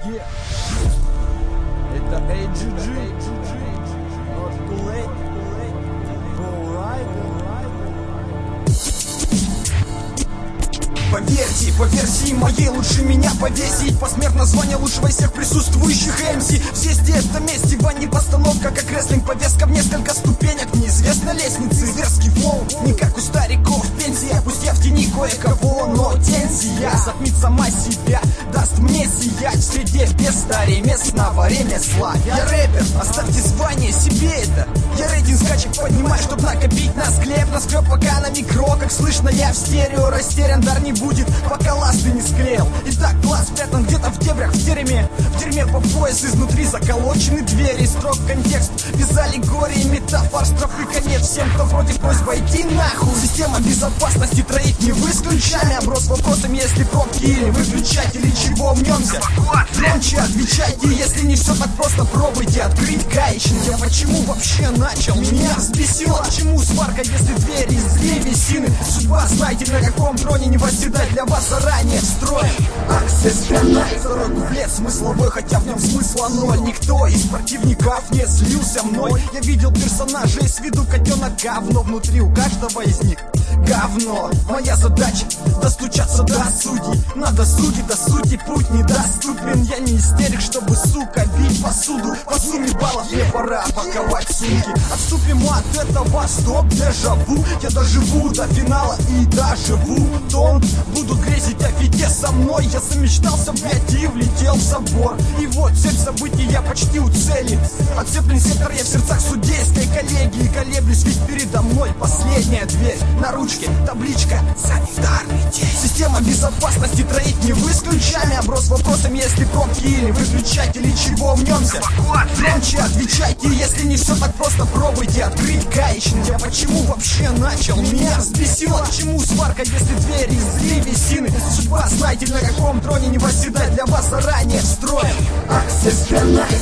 Это AGG, Not Too Late, Поверьте, по версии моей лучше меня повесить посмертно звание лучшего из всех присутствующих МС. Все здесь на месте, не постановка, как рестлинг. Повестка в несколько ступенек, неизвестной лестницы. Зверский флоу, не как у стариков. Пенсия, пусть я в тени кое-кого, но тень сия затмит сама себя, даст мне сиять в среде без местного ремесла. Я рэпер, оставьте звание себе это. Я рейтинг скачек поднимаю, чтоб накопить на склеп. Наскреб пока на микро, как слышно, я в стерео. Растерян, дар не будет, пока ласты не склеил. Итак, глаз спрятан где-то в дебрях, в дерьме по пояс, изнутри заколочены двери. Строг контекст, без аллегории, метафор, строфы, конец. Всем, кто против, просьба идти нахуй. Система безопасности троих не вы с ключами. Оброс вопросами, если пробки или выключатели, чего мнемся. Громче отвечайте, если не все так просто, пробуйте открыть гаечник. Я почему вообще начал? Меня взбесило. Почему сварка, если двери из древесины? Судьба, знаете, на каком троне не восседать, для вас заранее встроен Access Granite. Второй куплет смысловой, хотя в нем смысла ноль. Никто из противников не слился мной. Я видел персонажей с виду котенок говно. Внутри у каждого из них говно. Моя задача достучаться до судей. Надо судить до сути, путь недоступен. Я не истерик, чтобы, сука, бить посуду. По сумме баллов мне пора паковать сумки. Отступим от этого, стоп, дежаву. Я доживу до финала и доживу тон. Буду грезить о фите со мной. Я замечтался, блядь, и влетел в забор. И вот цель событий, я почти у цели. Отцеплен сектор, я в сердцах судейской коллегии. Колеблюсь, ведь передо мной последняя дверь. На ручке табличка «Санитарный день». Система безопасности троих не вы с ключами. Оброс вопросами, если пробки или выключатели, чего мнемся. Громче отвечайте, если не все так просто, пробуйте открыть гаечник. Я почему вообще начал? Меня взбесило. Почему сварка, если двери из древесины? Судьба, знаете, на каком троне не восседать, для вас заранее встроен Access Granite.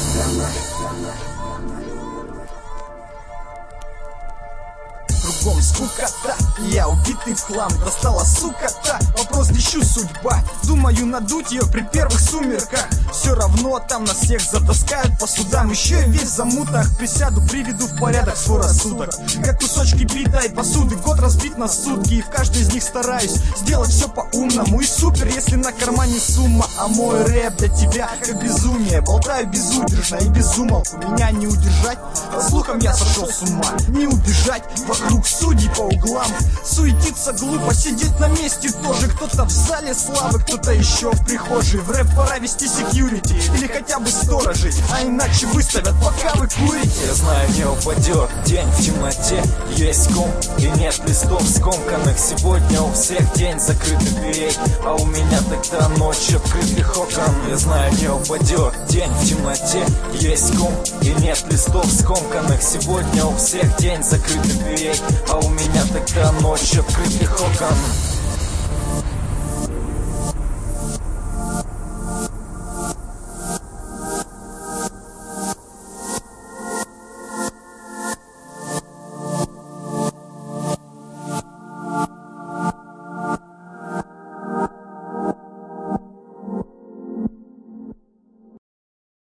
Кругом скукота, я убитый в хлам. Достала, сука-то, вопрос лещу судьба. Думаю надуть ее при первых сумерках. Все равно там нас всех затаскают по судам. Еще и весь в замутах, присяду, приведу в порядок свой рассудок. Как кусочки битой посуды, год разбит на сутки. И в каждой из них стараюсь сделать все по-умному. И супер, если на кармане сумма. А мой рэп для тебя как безумие. Болтаю безудержно и безумолку. Меня не удержать, по слухам я сошел с ума. Не убежать вокруг судей по углам. Суетиться глупо, сидеть на месте тоже. Кто-то в зале славы, кто-то еще в прихожей. В рэп пора вести секьюрити или хотя бы сторожей, а иначе выставят, пока вы курите. Я знаю, не упадет день в темноте. Есть ком и нет листов скомканных. Сегодня у всех день закрытых дверей, а у меня тогда ночь открытых окон. Я знаю, не упадет день в темноте. Есть ком и нет листов скомканных. Сегодня у всех день закрытых дверей, а у меня тогда ночь открытых окон.